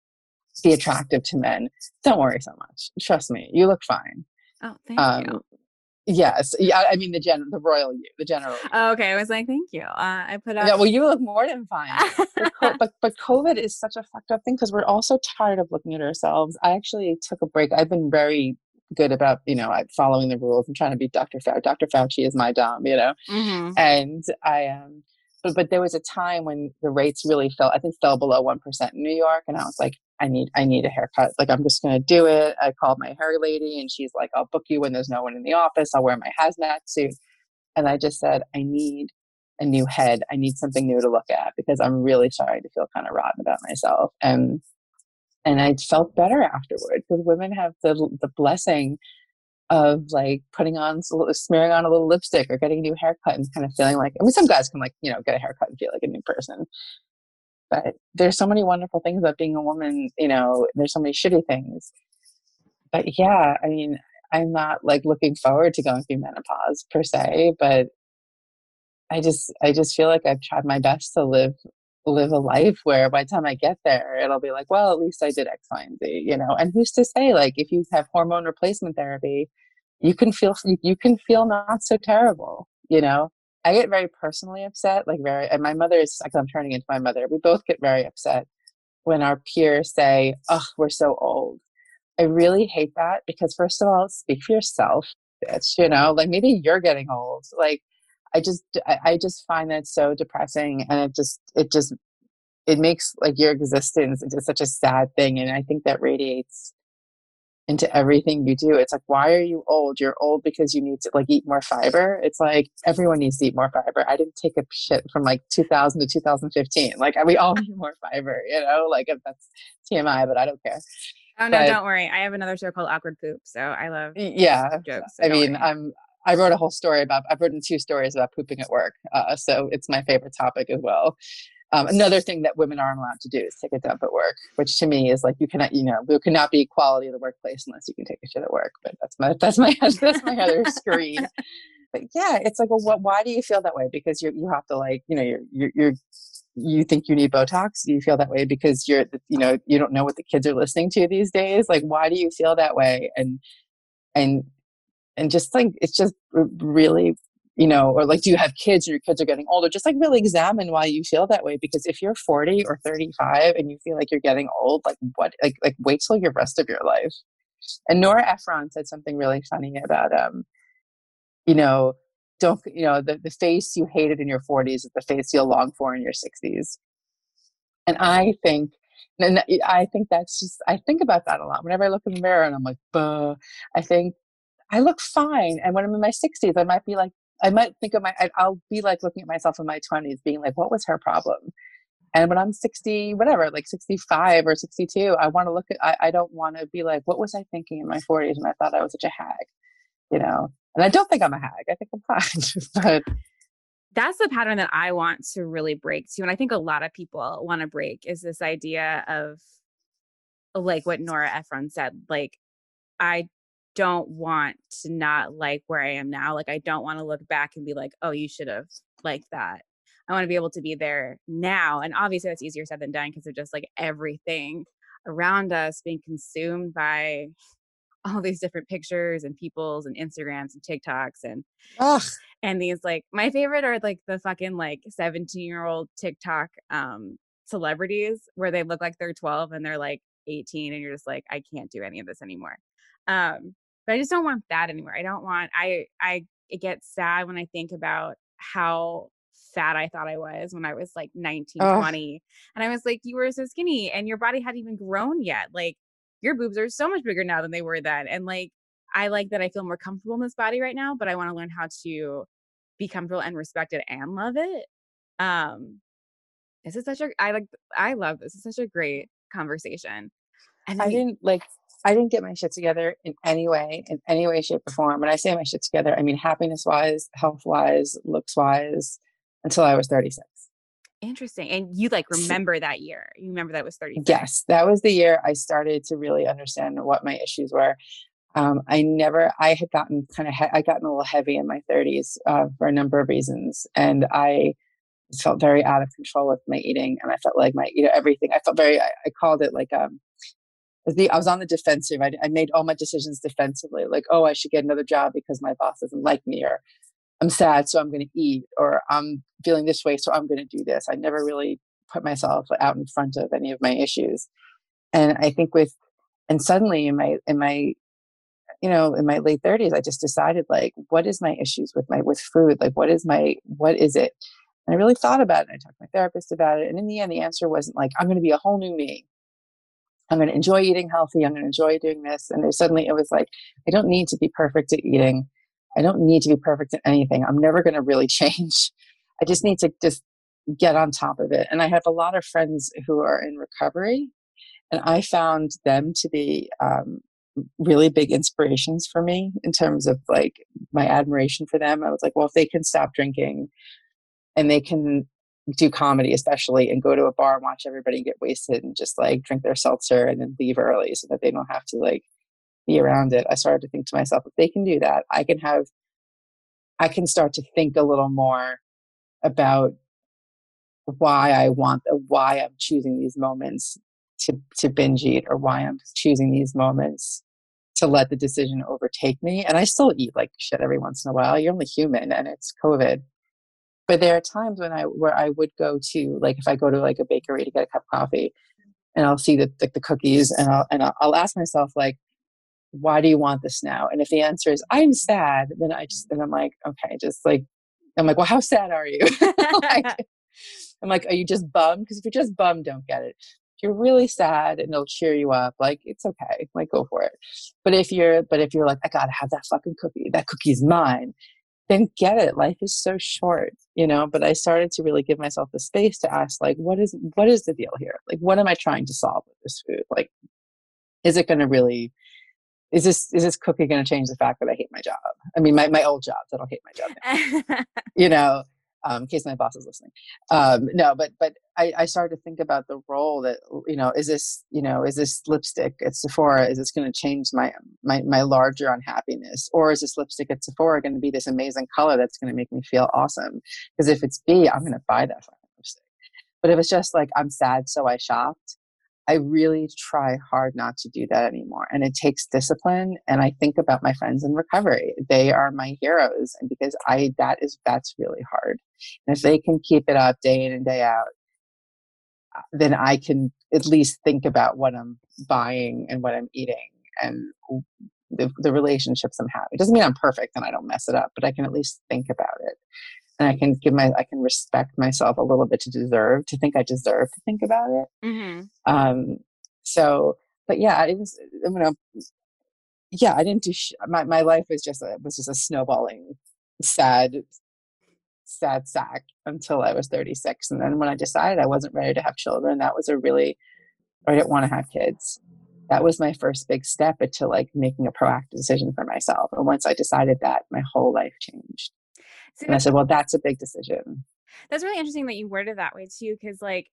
be attractive to men, don't worry so much. Trust me, you look fine. Oh, thank Um, you. Yes. Yeah. I mean, the gen, the royal you, the general you. Oh, okay. I was like, thank you. Uh, I put up. Yeah, well, you look more than fine. but, co- but but COVID is such a fucked up thing because we're all so tired of looking at ourselves. I actually took a break. I've been very good about, you know, following the rules and trying to be Doctor Fauci. Doctor Fauci is my dom, you know. Mm-hmm. And I um, but but there was a time when the rates really fell. I think fell below one percent in New York, and I was like, I need I need a haircut. Like, I'm just gonna do it. I called my hair lady, and she's like, I'll book you when there's no one in the office. I'll wear my hazmat suit. And I just said, I need a new head. I need something new to look at because I'm really starting to feel kind of rotten about myself. And and I felt better afterward because women have the the blessing of like putting on, smearing on a little lipstick or getting a new haircut and kind of feeling like, I mean, some guys can like, you know, get a haircut and feel like a new person. But there's so many wonderful things about being a woman, you know, there's so many shitty things. But yeah, I mean, I'm not like looking forward to going through menopause per se, but I just, I just feel like I've tried my best to live, live a life where by the time I get there, it'll be like, well, at least I did X, Y, and Z, you know. And who's to say, like, if you have hormone replacement therapy, you can feel, you can feel not so terrible, you know. I get very personally upset, like very, and my mother is, like, I'm turning into my mother. We both get very upset when our peers say, oh, we're so old. I really hate that because first of all, speak for yourself, bitch, you know, like maybe you're getting old. Like, I just, I, I just find that so depressing, and it just, it just, it makes like your existence into such a sad thing. And I think that radiates into everything you do. It's like, why are you old? You're old because you need to like eat more fiber. It's like, everyone needs to eat more fiber. I didn't take a shit from like two thousand to two thousand fifteen. Like, we all need more fiber, you know, like if that's T M I, but I don't care. Oh no, But, don't worry. I have another show called Awkward Poop, so I love yeah, jokes. So I don't mean, worry. I'm, I wrote a whole story about, I've written two stories about pooping at work. Uh, so it's my favorite topic as well. Um, another thing that women aren't allowed to do is take a dump at work, which to me is like, you cannot, you know, there cannot be equality of the workplace unless you can take a shit at work. But that's my, that's my, that's my other screen. But yeah, it's like, well, what, why do you feel that way? Because you you have to like, you know, you're, you're, you're, you think you need Botox? Do you feel that way because you're, you know, you don't know what the kids are listening to these days? Like, why do you feel that way? And, and, and just like, it's just really you know, or like, do you have kids and your kids are getting older? Just like really examine why you feel that way. Because if you're forty or thirty-five and you feel like you're getting old, like what, like, like wait till your rest of your life. And Nora Ephron said something really funny about, um, you know, don't, you know, the, the face you hated in your forties is the face you'll long for in your sixties. And I think, and I think that's just, I think about that a lot. Whenever I look in the mirror and I'm like, buh, I think I look fine. And when I'm in my sixties, I might be like, I might think of my, I'll be like looking at myself in my twenties being like, what was her problem? And when I'm sixty, whatever, like sixty-five or sixty-two, I want to look at, I, I don't want to be like, what was I thinking in my forties when I thought I was such a hag, you know? And I don't think I'm a hag. I think I'm fine. But that's the pattern that I want to really break too. And I think a lot of people want to break is this idea of like what Nora Ephron said, like, I don't want to not like where I am now. Like, I don't want to look back and be like, oh, you should have liked that. I want to be able to be there now. And obviously that's easier said than done because of just like everything around us being consumed by all these different pictures and peoples and Instagrams and TikToks and ugh. and these like my favorite are like the fucking like seventeen year old TikTok um celebrities where they look like they're twelve and they're like eighteen and you're just like, I can't do any of this anymore. Um, but I just don't want that anymore. I don't want I I it gets sad when I think about how fat I thought I was when I was like nineteen, Ugh. twenty. And I was like, you were so skinny and your body hadn't even grown yet. Like your boobs are so much bigger now than they were then. And like, I like that I feel more comfortable in this body right now, but I want to learn how to be comfortable and respect it and love it. Um, this is such a, I like, I love this. It's such a great conversation. And I we, didn't like, I didn't get my shit together in any way, in any way, shape or form. When I say my shit together, I mean, happiness wise, health wise, looks wise, until I was thirty-six. Interesting. And you like remember that year. You remember that was thirty-six. Yes, that was the year I started to really understand what my issues were. Um, I never, I had gotten kind of, he- I gotten a little heavy in my thirties uh, for a number of reasons. And I felt very out of control with my eating. And I felt like my, you know, everything, I felt very, I, I called it like, um, the, I was on the defensive. I, I made all my decisions defensively. Like, oh, I should get another job because my boss doesn't like me, or I'm sad, so I'm going to eat, or I'm feeling this way, so I'm going to do this. I never really put myself out in front of any of my issues. And I think with, and suddenly in my, in my, you know, in my late thirties, I just decided like, what is my issues with my, with food? Like, what is my, what is it? And I really thought about it. And I talked to my therapist about it. And in the end, the answer wasn't like, I'm going to be a whole new me. I'm going to enjoy eating healthy. I'm going to enjoy doing this. And then suddenly it was like, I don't need to be perfect at eating. I don't need to be perfect at anything. I'm never going to really change. I just need to just get on top of it. And I have a lot of friends who are in recovery, and I found them to be um, really big inspirations for me in terms of like my admiration for them. I was like, well, if they can stop drinking and they can do comedy, especially, and go to a bar and watch everybody get wasted and just like drink their seltzer and then leave early so that they don't have to like be around it. I started to think to myself, if they can do that, I can have, I can start to think a little more about why I want, why I'm choosing these moments to, to binge eat, or why I'm choosing these moments to let the decision overtake me. And I still eat like shit every once in a while. You're only human, and it's COVID. But there are times when I, where I would go to, like, if I go to like a bakery to get a cup of coffee, and I'll see the, the, the cookies, and I'll, and I'll, I'll ask myself, like, why do you want this now? And if the answer is I'm sad, then I just, then I'm like, okay, just like, I'm like, well, how sad are you? like, I'm like, are you just bummed? Because if you're just bummed, don't get it. If you're really sad and it'll cheer you up, like, it's okay, like, go for it. But if you're, but if you're like, I gotta have that fucking cookie, that cookie's mine, then get it. Life is so short, you know. But I started to really give myself the space to ask, like, what is, what is the deal here? Like, what am I trying to solve with this food? Like, is it going to really, is this, is this cookie going to change the fact that I hate my job? I mean, my, my old job, I don't hate my job now. you know, um, in case my boss is listening. Um, no, but, but I, I started to think about the role that, you know, is this, you know, is this lipstick at Sephora, is this going to change my, my, my larger unhappiness? Or is this lipstick at Sephora going to be this amazing color that's going to make me feel awesome? Because if it's B, I'm going to buy that fucking lipstick. But if it's just like, I'm sad, so I shopped, I really try hard not to do that anymore. And it takes discipline. And I think about my friends in recovery. They are my heroes. And because I, that is, that's really hard. And if they can keep it up day in and day out, then I can at least think about what I'm buying and what I'm eating and the, the relationships I'm having. It doesn't mean I'm perfect and I don't mess it up, but I can at least think about it. And I can give my, I can respect myself a little bit to deserve, to think I deserve to think about it. Mm-hmm. Um, so, but yeah, it was, you know, yeah, I didn't do, sh- my, my life was just a, was just a snowballing, sad, sad sack until I was thirty-six. And then when I decided I wasn't ready to have children, that was a really, or I didn't want to have kids. That was my first big step into like making a proactive decision for myself. And once I decided that, my whole life changed. See, and I said, well, that's a big decision. That's really interesting that you worded that way too, because like,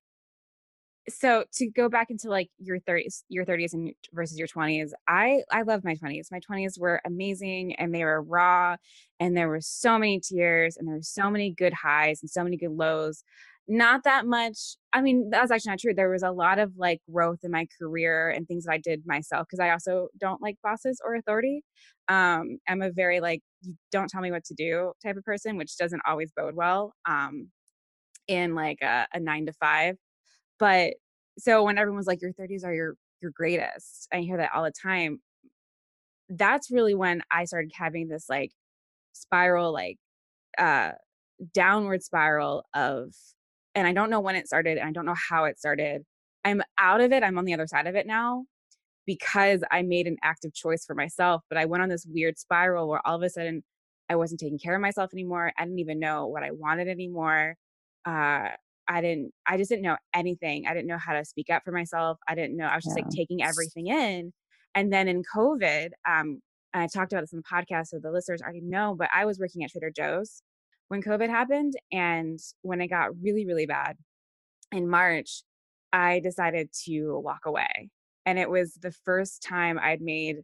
so to go back into like your thirties, your thirties and versus your twenties, I I love my twenties. My twenties were amazing and they were raw, and there were so many tears and there were so many good highs and so many good lows. Not that much. I mean, that's actually not true. There was a lot of like growth in my career and things that I did myself, because I also don't like bosses or authority. Um, I'm a very like, you don't tell me what to do type of person, which doesn't always bode well um, in like a, a nine to five. But so when everyone's like, your thirties are your your greatest, I hear that all the time. That's really when I started having this like spiral, like uh downward spiral of, and I don't know when it started and I don't know how it started. I'm out of it. I'm on the other side of it now because I made an active choice for myself. But I went on this weird spiral where all of a sudden I wasn't taking care of myself anymore. I didn't even know what I wanted anymore. Uh, I didn't, I just didn't know anything. I didn't know how to speak up for myself. I didn't know. I was just Yeah. like taking everything in. And then in COVID, um, and I talked about this in the podcast, so the listeners already know, but I was working at Trader Joe's when COVID happened. And when it got really, really bad in March, I decided to walk away. And it was the first time I'd made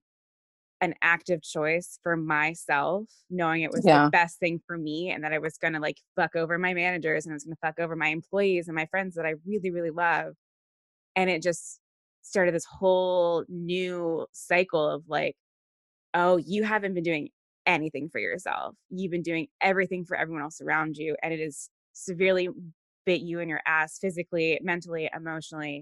an active choice for myself, knowing it was Yeah. the best thing for me and that I was going to like fuck over my managers and I was going to fuck over my employees and my friends that I really, really love. And it just started this whole new cycle of like, oh, you haven't been doing anything for yourself. You've been doing everything for everyone else around you. And it is severely bit you in your ass physically, mentally, emotionally.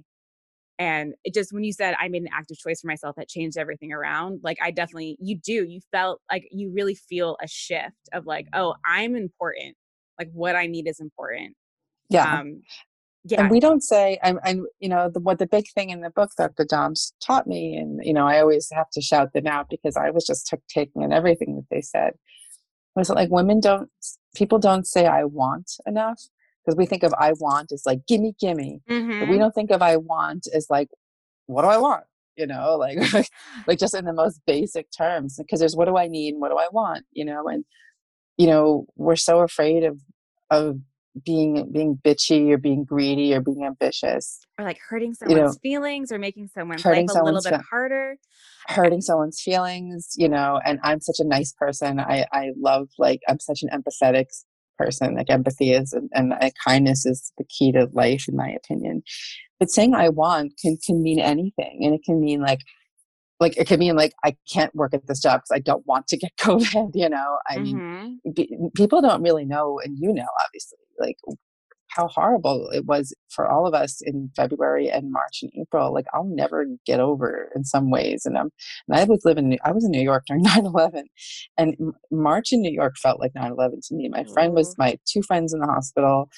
And it just, when you said I made an active choice for myself, that changed everything around. Like I definitely, you do, you felt like you really feel a shift of like, oh, I'm important. Like what I need is important. Yeah. Um, yeah. And we don't say, I'm, I'm, you know, the, what the big thing in the book that the Doms taught me, and, you know, I always have to shout them out because I was just took, taking in everything that they said, was like, women don't, people don't say I want enough, because we think of I want as like, gimme, gimme. Mm-hmm. But we don't think of I want as like, what do I want? You know, like, like just in the most basic terms, because there's what do I need and what do I want, you know, and, you know, we're so afraid of, of being, being bitchy or being greedy or being ambitious. Or like hurting You know, someone's feelings or making someone's hurting life a little someone's bit fe- harder. hurting someone's feelings, you know, and I'm such a nice person. I, I love, like, I'm such an empathetic person. Like empathy is, and, and uh, kindness is the key to life, in my opinion. But saying I want can, can mean anything. And it can mean like, like, it can mean like, I can't work at this job because I don't want to get COVID, you know? I mean, Mm-hmm. b- people don't really know, and you know, obviously, like how horrible it was for all of us in February and March and April. Like I'll never get over in some ways. And, um, and I was living, I was in New York during nine eleven, and March in New York felt like nine eleven to me. My friend was, my two friends in the hospital.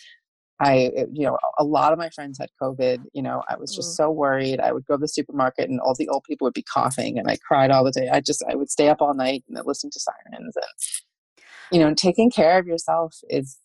I, you know, a lot of my friends had COVID. You know, I was just Ooh. so worried. I would go to the supermarket and all the old people would be coughing and I cried all the day. I just, I would stay up all night and listen to sirens. And, you know, taking care of yourself is,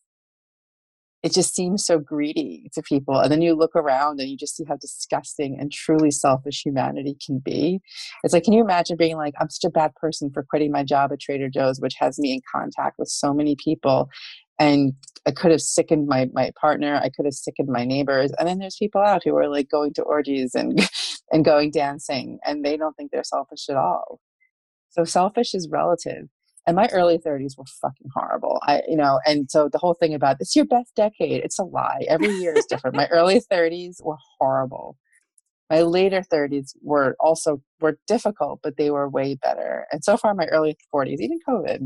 it just seems so greedy to people. And then you look around and you just see how disgusting and truly selfish humanity can be. It's like, can you imagine being like, I'm such a bad person for quitting my job at Trader Joe's, which has me in contact with so many people. And I could have sickened my, my partner. I could have sickened my neighbors. And then there's people out who are like going to orgies and, and going dancing, and they don't think they're selfish at all. So selfish is relative. And my early thirties were fucking horrible. I, you know, and so the whole thing about it's your best decade, it's a lie. Every year is different. My early thirties were horrible. My later thirties were also were difficult, but they were way better. And so far, my early forties, even COVID,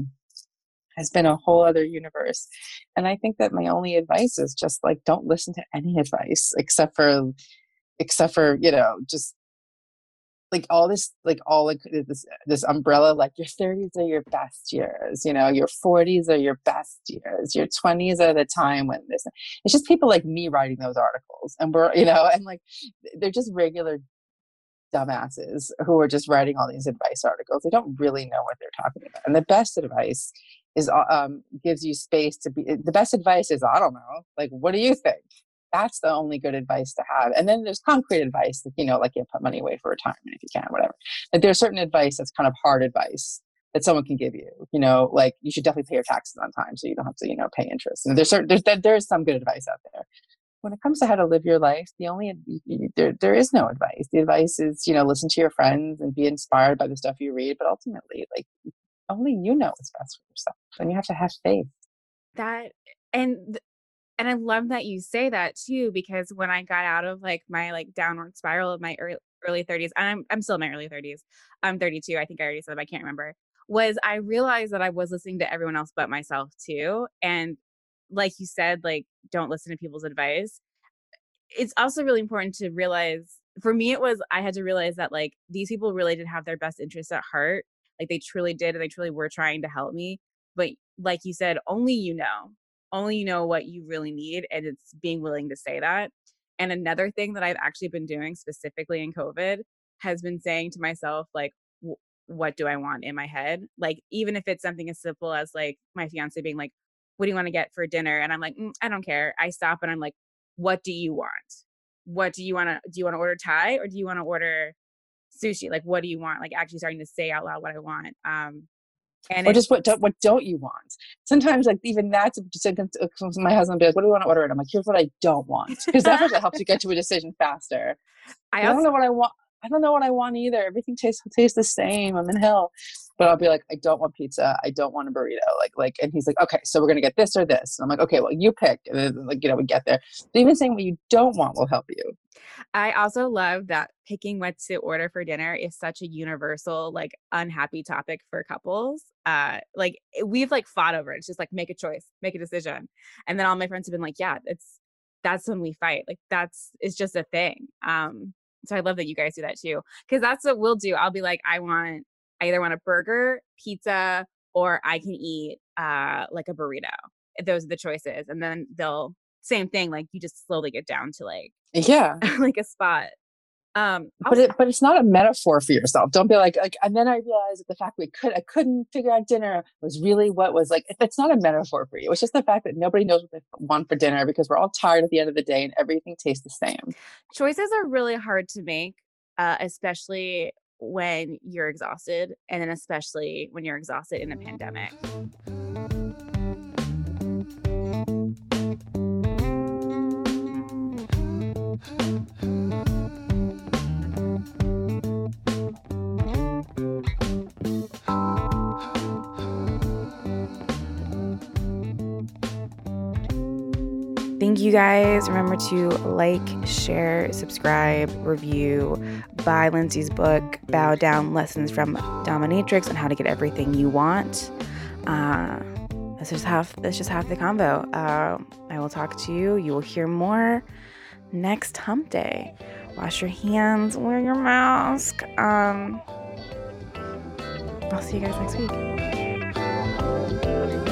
has been a whole other universe. And I think that my only advice is just like, don't listen to any advice except for, except for, you know, just like all this, like all like this, this umbrella, like your thirties are your best years, you know, your forties are your best years, your twenties are the time when this, it's just people like me writing those articles. And we're, you know, and like, they're just regular dumbasses who are just writing all these advice articles. They don't really know what they're talking about. And the best advice is, um, gives you space to be, the best advice is, I don't know, like, what do you think? That's the only good advice to have. And then there's concrete advice, that, you know, like you put money away for retirement if you can, whatever. But there's certain advice that's kind of hard advice that someone can give you, you know, like you should definitely pay your taxes on time so you don't have to, you know, pay interest. And there's certain, there's, there's some good advice out there. When it comes to how to live your life, the only, there, there is no advice. The advice is, you know, listen to your friends and be inspired by the stuff you read. But ultimately, like, only you know what's best for yourself. And you have to have faith. That, and And I love that you say that too, because when I got out of like my like downward spiral of my early, early thirties, and I'm, I'm still in my early thirties. I'm thirty-two. I think I already said that, but I can't remember. Was I realized that I was listening to everyone else but myself too. And like you said, like, don't listen to people's advice. It's also really important to realize, for me, it was, I had to realize that like these people really did have their best interests at heart. Like they truly did. And they truly were trying to help me. But like you said, only you know. Only you know what you really need, and it's being willing to say that. And another thing that I've actually been doing specifically in COVID has been saying to myself, like, w- what do I want in my head? Like, even if it's something as simple as like my fiance being like, what do you want to get for dinner? And I'm like, mm, I don't care. I stop and I'm like, what do you want? What do you want to, do you want to order Thai or do you want to order sushi? Like, what do you want? Like actually starting to say out loud what I want. Um, And or it's just what don't, what don't you want? Sometimes, like even that's just my husband will be like, "What do you want to order?" And I'm like, "Here's what I don't want," because that actually helps you get to a decision faster. I, I also, don't know what I want. I don't know what I want either. Everything tastes tastes the same. I'm in hell, but I'll be like, I don't want pizza. I don't want a burrito. Like like, and he's like, okay, so we're gonna get this or this. And I'm like, okay, well you pick. And then, like you know, we get there. But even saying what you don't want will help you. I also love that picking what to order for dinner is such a universal, like unhappy topic for couples. Uh, like we've like fought over it. It's just like, make a choice, make a decision. And then all my friends have been like, yeah, it's, that's when we fight. Like that's, it's just a thing. Um, so I love that you guys do that too. Cause that's what we'll do. I'll be like, I want, I either want a burger, pizza, or I can eat, uh, like a burrito. Those are the choices. And then they'll, same thing. Like you just slowly get down to like, Yeah. like a spot. Um, but it, but it's not a metaphor for yourself. Don't be like, like, and then I realized that the fact we could, I couldn't figure out dinner was really what was like, it's not a metaphor for you. It's just the fact that nobody knows what they want for dinner because we're all tired at the end of the day and everything tastes the same. Choices are really hard to make, uh, especially when you're exhausted, and then especially when you're exhausted in a pandemic. Thank you guys. Remember to like, share, subscribe, review, buy Lindsay's book, Bow Down, Lessons from Dominatrix on how to get everything you want. Uh, that's just half, that's just half the convo. Uh, I will talk to you. You will hear more next hump day. Wash your hands, wear your mask. Um, I'll see you guys next week.